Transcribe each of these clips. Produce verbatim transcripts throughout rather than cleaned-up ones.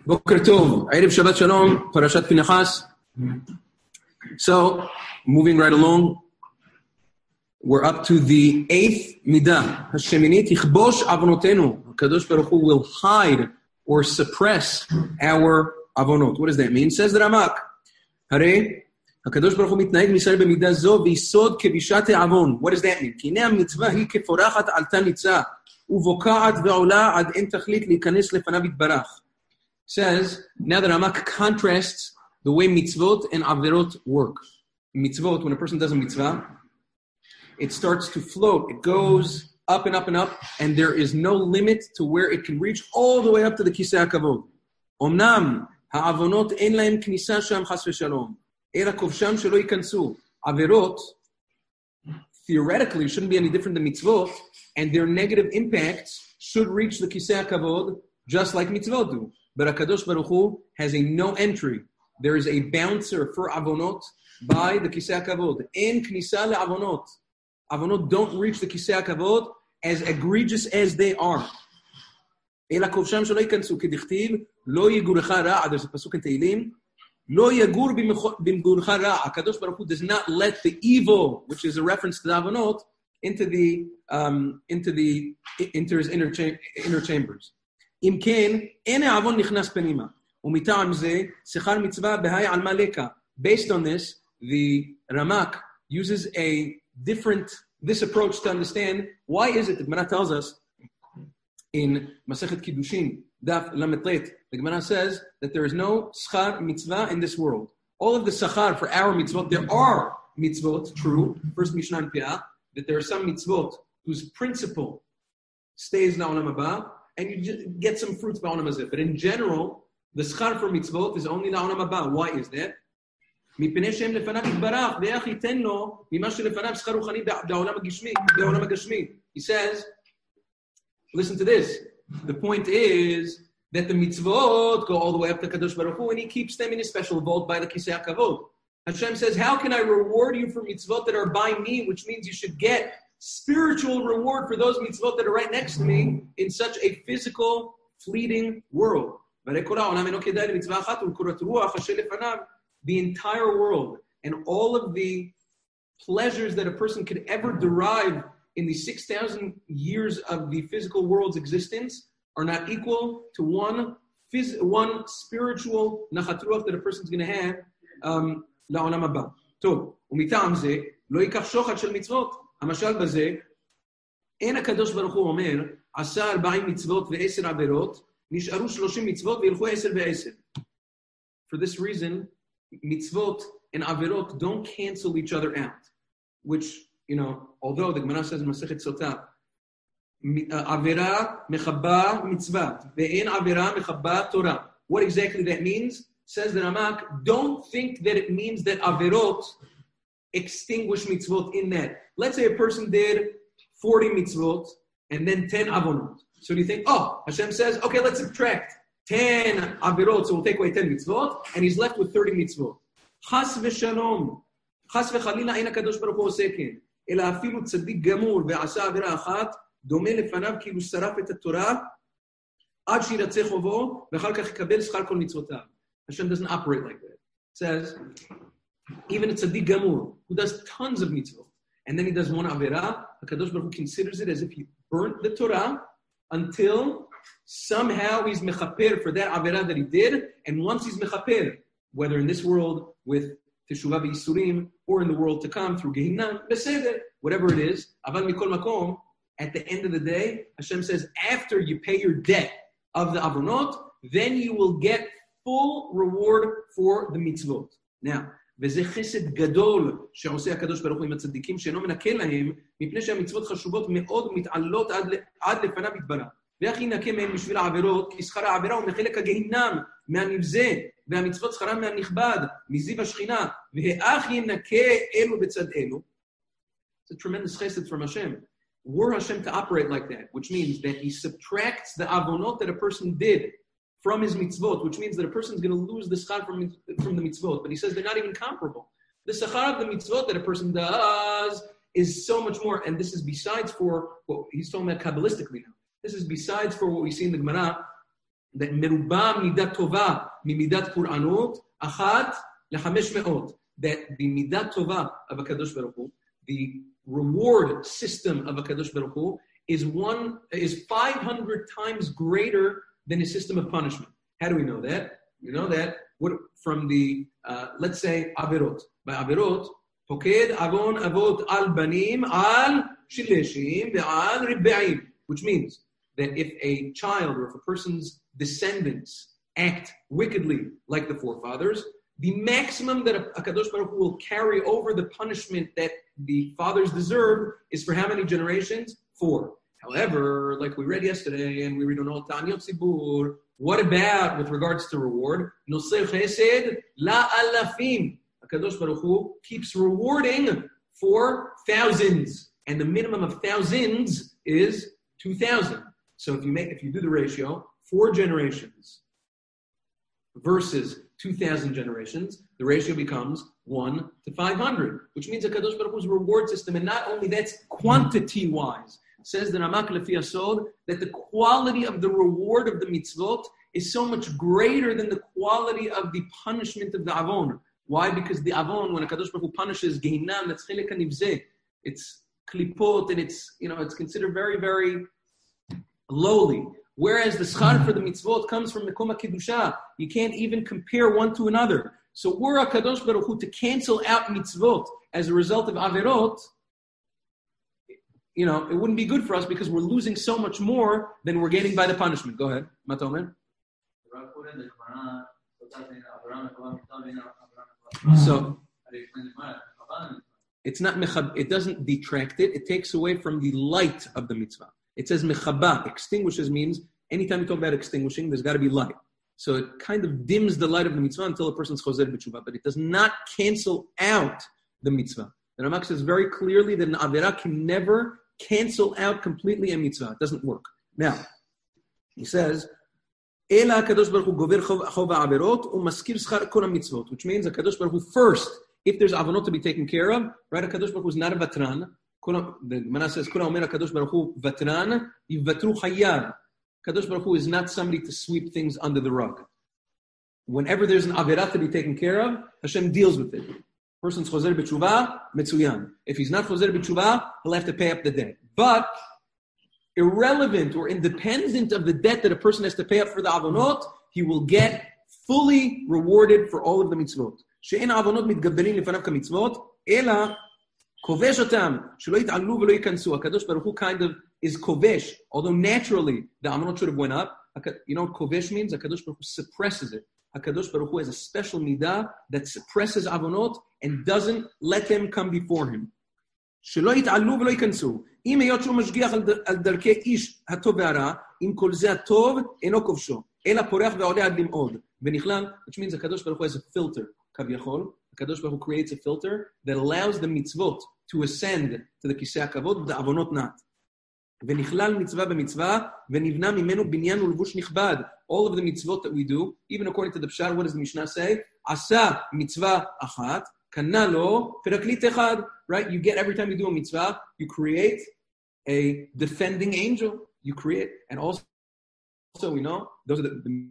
Boker Tov, Erev Shabbat Shalom, Parashat Pinchas. So, moving right along, we're up to the eighth midah. Hasheminit yichbosh avonotenu. Kadosh Baruch Hu will hide or suppress our avonot. What does that mean? Says the Ramak. Hare, HaKadosh Baruch Hu mitnaeg misayir b'midah zo v'yisod kevishat avon. What does that mean? Ki nea mitzvah hi keforachat al tanitza uvoka'at ve'ola ad en tachlit likanes lefanav yitbarach. Says, now that Ramak contrasts the way mitzvot and averot work. Mitzvot, when a person does a mitzvah, it starts to float. It goes up and up and up, and there is no limit to where it can reach all the way up to the kisei hakavod. Omnam, ha'avonot en lahem knisa sham chas v'shalom. Ela kovsham shelo yikansu. Averot, theoretically, shouldn't be any different than mitzvot, and their negative impacts should reach the kisei hakavod just like mitzvot do. But HaKadosh Baruch Hu has a no entry. There is a bouncer for avonot by the kisei hakavod. En knisa le'avonot. Avonot don't reach the kisei hakavod as egregious as they are. Ela kovsham shelo yikansu kedichtiv lo yigurecha ra'. There's a pasuk in Tehillim. Lo yagur b'mgurcha ra'. HaKadosh Baruch Hu does not let the evil, which is a reference to the avonot, into the um, into the into his inner cha- inner chambers. אם כן, אין העוון נכנס פנימה. ומטעם זה, שכר מצווה בהי על מלכה. Based on this, the Ramak uses a different, this approach to understand why is it, the Gemara tells us in Masechet Kiddushin, Daf Lametlet, the Gemara says that there is no schar mitzvah in this world. All of the sachar for our mitzvot, there are mitzvot, true, first Mishnah and Piah, that there are some mitzvot whose principle stays na olam haba, and you just get some fruits by Olam Hazeh. But in general, the schar for mitzvot is only la'olam haba. Why is that? מפני שהם לפניו יתברך, ואיך ייתן לו ממה שלפניו שכר רוחני בעולם הגשמי, בעולם הגשמי. He says, listen to this. The point is that the mitzvot go all the way up to Kadosh Baruch Hu, and he keeps them in a special vault by the kisei hakavod. Hashem says, how can I reward you for mitzvot that are by me, which means you should get spiritual reward for those mitzvot that are right next to me in such a physical, fleeting world. The entire world and all of the pleasures that a person could ever derive in the six thousand years of the physical world's existence are not equal to one, phys- one spiritual nachat ruach that a person's going to have um, la'olam haba. טוב, ומטעם זה, לא ייקח שוחד של מצוות. המשל בזה, אין הקדוש ברוך הוא אומר, עשה ארבעים מצוות ועשר עבירות, נשארו שלושים מצוות וילכו עשר ועשר. For this reason, mitzvot and averot don't cancel each other out. Which, you know, although the Gemara says in Masechet Sotah, avera mechabba mitzvah, ve'en avera mechabba Torah. What exactly that means? Says the Ramak, don't think that it means that averot extinguish mitzvot in that. Let's say a person did forty mitzvot and then ten avonot. So do you think, oh, Hashem says, okay, let's subtract ten avirot, so we'll take away ten mitzvot, and he's left with thirty mitzvot. Chas v'shalom. Chas v'chalila ein HaKadosh Baruch Hu oseh ken. Ela afilu tzaddik gamur ve'asa avira achat, dome lefanav kilu saraf et haTorah, ad shiratzeh chovo, ve'achar kach yikabel schar kol mitzvotav. Hashem doesn't operate like that. It says, even a tzaddik gamur, who does tons of mitzvot, and then he does one avera, HaKadosh Baruch Hu considers it as if he burnt the Torah until somehow he's mechaper for that avera that he did, and once he's mechaper, whether in this world with teshuvah v'yisurim, or in the world to come through Gehinnom, beseder, whatever it is, aval mikol makom, at the end of the day, Hashem says, after you pay your debt of the avonot, then you will get full reward for the mitzvot. Now, וזה חסד גדול שעושה הקדוש ברוך הוא עם הצדיקים שאינו מנקה להם מפני שהמצוות חשובות מאוד ומתעלות עד, עד לפניו יתברך. ואיך ינקה מהם בשביל העבירות? כי שכר העבירה הוא מחלק הגהינם מהנבזה והמצוות שכרם מהנכבד מזיו השכינה ואיך ינקה אלו בצד אלו. It's a tremendous chesed from Hashem. Were Hashem to operate like that, which means that he subtracts the avonot that a person did from his mitzvot, which means that a person is going to lose the schar from, from the mitzvot. But he says they're not even comparable. The schar of the mitzvot that a person does is so much more, and this is besides for what he's talking about Kabbalistically now. This is besides for what we see in the Gemara that מרובה מידת טובה ממידת פורענות, אחת לחמש מאות. That the midat tova of HaKadosh Baruch Hu, the reward system of HaKadosh Baruch Hu, is one is five hundred times greater than his system of punishment. How do we know that? We know that what, from the, uh, let's say, Averot. By Averot, Poked avon avot al banim al shileshim ve'al ribbe'im, which means that if a child or if a person's descendants act wickedly like the forefathers, the maximum that a HaKadosh Baruch Hu will carry over the punishment that the fathers deserve is for how many generations? Four. However, like we read yesterday, and we read on all Ta'aniyot Tzibur, what about with regards to reward? Nosei chesed la alafim. HaKadosh Baruch Hu keeps rewarding for thousands, and the minimum of thousands is two thousand. So if you make, if you do the ratio, four generations versus two thousand generations, the ratio becomes one to five hundred, which means HaKadosh Baruch Hu's reward system, and not only that's quantity-wise, says the Ramak Lefi Asod, that the quality of the reward of the mitzvot is so much greater than the quality of the punishment of the avon. Why? Because the avon, when HaKadosh Baruch Hu punishes Gehinam, that's chilek hanivzeh. It's klipot, and it's, you know, it's considered very, very lowly. Whereas the schar for the mitzvot comes from Mekom HaKedusha. You can't even compare one to another. So were HaKadosh Baruch Hu to cancel out mitzvot as a result of averot, you know, it wouldn't be good for us because we're losing so much more than we're getting by the punishment. Go ahead. Matomer. So it's not mechab, it doesn't detract it, it takes away from the light of the mitzvah. It says mechaba, extinguishes means anytime you talk about extinguishing, there's got to be light. So it kind of dims the light of the mitzvah until a person's chozer b'tshuva, but it does not cancel out the mitzvah. The Ramak says very clearly that an avera can never cancel out completely a mitzvah. It doesn't work. Now, he says, Ela HaKadosh Baruch Hu gover chov ha'averot u'maskir schar kol ha'mitzvot, which means HaKadosh Baruch Hu first, if there's avonot to be taken care of, right, HaKadosh Baruch Hu is not a vatran. The Gemara says, Kula omer HaKadosh Baruch Hu vatran yivatru chayar. HaKadosh Baruch Hu is not somebody to sweep things under the rug. Whenever there's an averah to be taken care of, Hashem deals with it. Person's chozer b'tshuva, metzuyan. If he's not chozer b'tshuva, he'll have to pay up the debt. But irrelevant or independent of the debt that a person has to pay up for the avonot, he will get fully rewarded for all of the mitzvot. She'en avonot mitgabberin lefanav kamitzvot, ela kovesh otam, shelo yit'alu velo yikansu. HaKadosh Baruch Hu kind of is kovesh, although naturally the avonot should have went up. You know what kovesh means? HaKadosh Baruch Hu suppresses it. HaKadosh Baruch Hu has a special midah that suppresses avonot and doesn't let them come before him. שלא יתעלו ולא ייכנסו. אם היות שהוא משגיח על דרכי איש הטוב והרע, אם כל זה הטוב אינו כובשו, אלא פורח ועולה עד למעוד. ונכלל, which means HaKadosh Baruch Hu has a filter, כביכול. HaKadosh Baruch Hu creates a filter that allows the mitzvot to ascend to the כיסא הכבוד, the avonot not. ונכלל מצווה במצווה, ונבנה ממנו בניין ולבוש נכבד. All of the mitzvot that we do, even according to the Pshar, what does the Mishnah say? עשה מצווה אחת, קנה לו פרקליט אחד. Right? You get, every time you do a mitzvah, you create a defending angel. You create, and also, also we know, those are the, the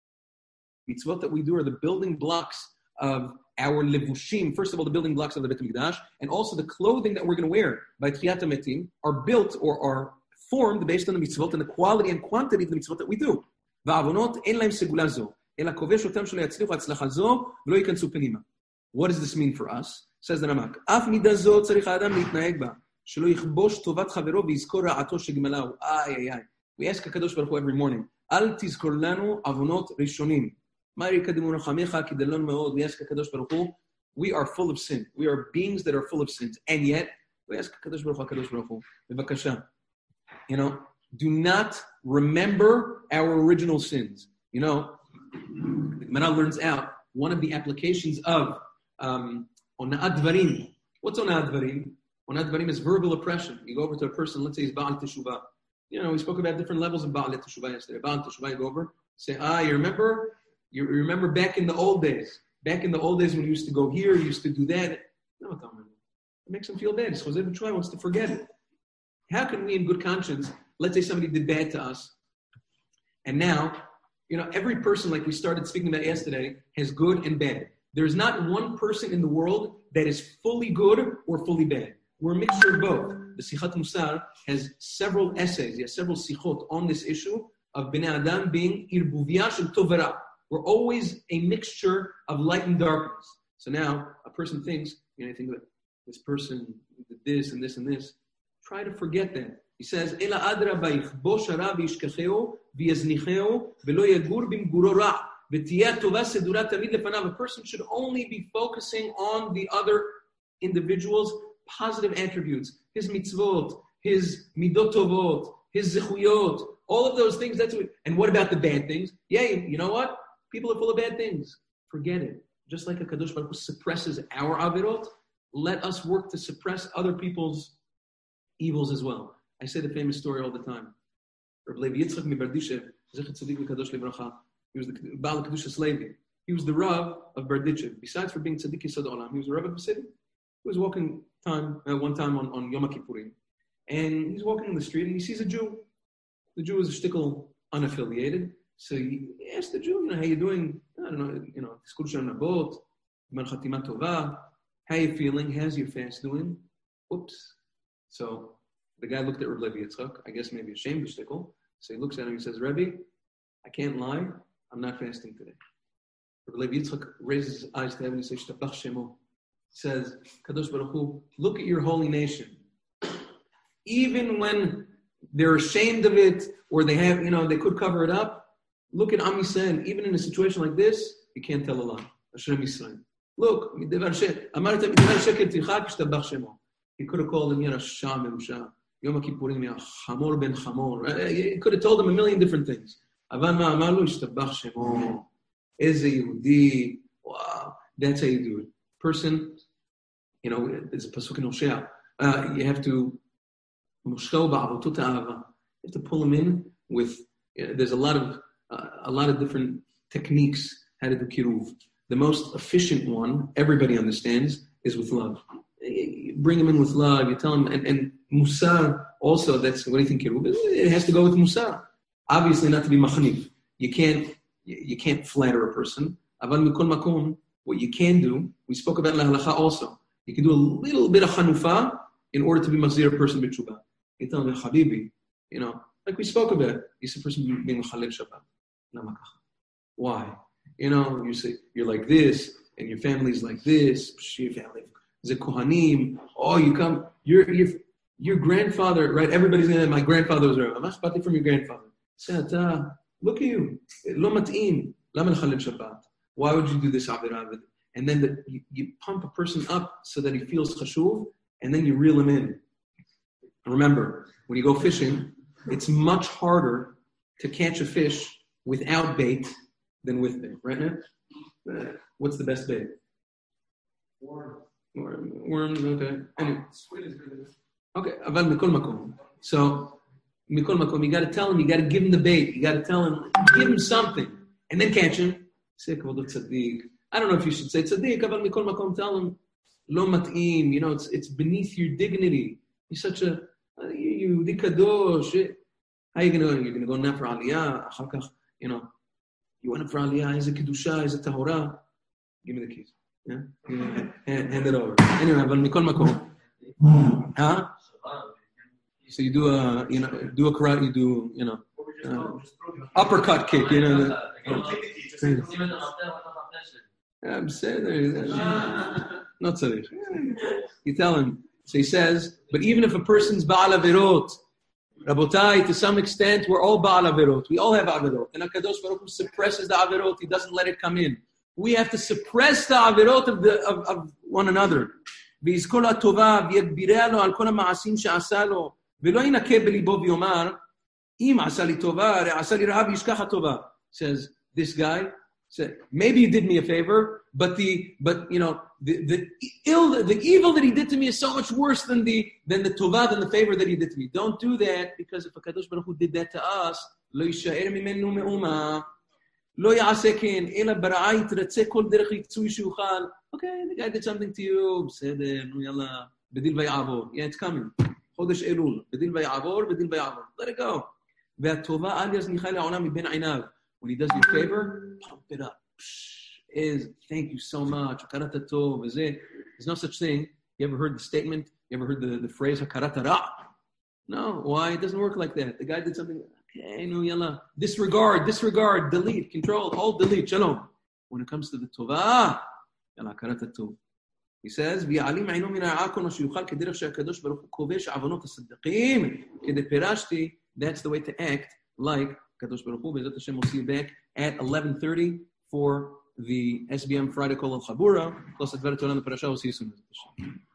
mitzvot that we do are the building blocks of our levushim. First of all, the building blocks of the Beit HaMikdash, and also the clothing that we're going to wear by Tchiyat HaMetim are built or are formed based on the mitzvot and the quality and quantity of the mitzvot that we do. והעוונות אין להם סגולה זו, אלא כובש אותם שלא יצליחו הצלחה זו ולא ייכנסו פנימה. What does this mean for us? Says the Ramak. אף מידה זו צריך האדם להתנהג בה, שלא יכבוש טובת חברו ויזכור רעתו שגמלהו. איי איי איי. We ask HaKadosh Baruch Hu every morning, אל תזכור לנו עוונות ראשונים. מה יקדמו רחמיך כדלון מאוד. We ask HaKadosh Baruch Hu, we are full of sin. We are beings that are full of sins. And yet, we ask HaKadosh Baruch Hu, HaKadosh Baruch Hu, bevakasha. You know, do not remember our original sins. You know, the Gemara learns out one of the applications of um, ona'at dvarim. What's ona'at dvarim? Ona'at dvarim is verbal oppression. You go over to a person, let's say he's Ba'al Teshuvah. You know, we spoke about different levels of Ba'al Teshuvah yesterday. Ba'al Teshuvah, you go over, say, ah, you remember? You remember back in the old days. Back in the old days when you used to go here, you used to do that. No, it makes him feel bad. Choseh b'tshuva wants to forget it. How can we in good conscience, let's say somebody did bad to us, and now, You know, every person, like we started speaking about yesterday, has good and bad. There's not one person in the world that is fully good or fully bad. We're a mixture of both. The Sichat Musar has several essays, he has several sichot on this issue of Bnei Adam being irbuviyah shel tov v'ra. We're always a mixture of light and darkness. So now a person thinks, you know, you think that this person did this and this and this. Try to forget that. He says, Ela adra ba'ich bo shara v'yishkacheu v'yaznicheu v'lo yagur b'mguro ra v'tiyah tova sedura tamid lefanav. A person should only be focusing on the other individual's positive attributes, his mitzvot, his midot tovot, his zechuyot, all of those things. That's what. And what about the bad things? Yeah, you know what? People are full of bad things. Forget it. Just like a Kadosh Baruch Hu suppresses our avirot, let us work to suppress other people's evils as well. I say the famous story all the time. Reb Levi Yitzchak MiBerditchev, Zecher Tzadik V'Kadosh Livracha. He was the Baal Kedushas Levi. He was the Rav of Berditchev. Besides for being Tzadik Yisod Olam, he was the Rav of the city. He was walking time uh, one time on, on Yom Kippurim, and he's walking in the street and he sees a Jew. The Jew is a shtickle unaffiliated. So he asked the Jew, you know, how you doing? I don't know, you know, Nabot, Chatima Tova. How you feeling? How's your fast doing? Oops. So the guy looked at Reb Levi Yitzchak, I guess maybe ashamed of shtickle. So he looks at him and he says, Rebbe, I can't lie, I'm not fasting today. Reb Levi Yitzchak raises his eyes to heaven and he says, Shtabach Shemo. Says, Kadosh Baruch Hu, look at your holy nation. Even when they're ashamed of it, or they have, you know, they could cover it up, look at Am Yisrael. Even in a situation like this, you can't tell a lie. Hashem Yisrael. Look, he could have called him Yerusha Merusha, Yom Kippurim Ya Chamor Ben Chamor. He could have told him a million different things. Avan ma amar lo yishtabach shemo. Eze Yehudi. Wow, that's how you do it. Person, you know, there's a pasuk in Hosea. Uh, you have to mushel ba'avotot ha'ava. You have to pull them in with. You know, there's a lot of uh, a lot of different techniques how to do kiruv. The most efficient one, everybody understands, is with love. You bring them in with love. You tell them, and, and musar also. That's what do you think kiruv? It has to go with musar. Obviously, not to be machanif. You can't you, you can't flatter a person. Aval mikol makom. What you can do, we spoke about lahalacha also. You can do a little bit of chanufa in order to be mazir a person b'tshuva. You tell them, Habibi, you know, like we spoke about, you see a person being mechalel Shabbat. Why? You know, you say, you're like this, and your family's like this, your family is a kohanim. Oh, you come, your your your grandfather, right? Everybody's gonna, my grandfather was Rav. I'm from your grandfather. Say, look at you. Lo mat'im. Lama mechalel Shabbat. Why would you do this, Avirah? And then the, you, you pump a person up so that he feels chashuv, and then you reel him in. Remember, when you go fishing, it's much harder to catch a fish without bait than with bait, right now? Uh, what's the best bait? Worm. Worm. Worms, okay. Anyway. Squid is good. Okay, aval mikol makom. So, mikol makom, you got to tell him, you got to give him the bait, you got to tell him, give him something, and then catch him. Say, tzaddik. I don't know if you should say tzaddik, but mikol makom, tell him, lo mat'im, you know, it's it's beneath your dignity. You're such a, uh, you, you kadosh. How are you going to, you're going to go now for aliyah, achar you know, you want it for aliyah, is it kedusha, is it tahora? Give me the keys. Yeah? hand, hand it over. Anyway, but mikol makom. Huh? So you do a, you know, do a karate, you do, you know, uh, uppercut kick, you know. The, I'm saying, not so. You tell him. So he says, but even if a person's ba'al avirot, Rabotai, to some extent, we're all ba'al avirot. We all have avirot. And HaKadosh Baruch Hu suppresses the avirot. He doesn't let it come in. We have to suppress the avirot of, the, of, of one another. ויזכור הטובה ויגבירה לו על כל המעשים שעשה לו ולא ינקה בליבו ויאמר אם עשה לי טובה, הרי עשה לי רעה וישכח הטובה. Says, this guy, said, maybe he did me a favor, but the, but you know, the, the ill, the evil that he did to me is so much worse than the, than the tova, than the favor that he did to me. Don't do that, because if HaKadosh Baruch Hu did that to us, לא יישאר ממנו מאומה, לא יעשה כן, אלא ברעה יתרצה כל דרך ריצוי שיוכל. Okay, the guy did something to you, בסדר, נו יאללה, בדיל ויעבור. Yeah, it's coming. חודש אלול, בדיל ויעבור, בדיל ויעבור. Let it go. והטובה אל יזניחה לעולם מבין עיניו. when he does you a favor, pump it up. Is thank you so much. There's no such thing. You ever heard the statement? You ever heard the, the phrase hakarat ra? No. Why? It doesn't work like that. The guy did something. Okay, no, yalla. Disregard, disregard, delete, control, all delete. Shalom. When it comes to the tova, yalla hakarat tov. He says, "V'yalim aynu min ha'akon sheyuchal kederach she'akadosh baruch hu kovesh avonot hasaddiqim kedei perashti." That's the way to act like Kadosh Baruch Hu. Be'ezrat Hashem, we'll see you back at eleven thirty for the S B M Friday Kol Al Chabura. Plus, Advarat Torah on the Parasha. We'll see you soon.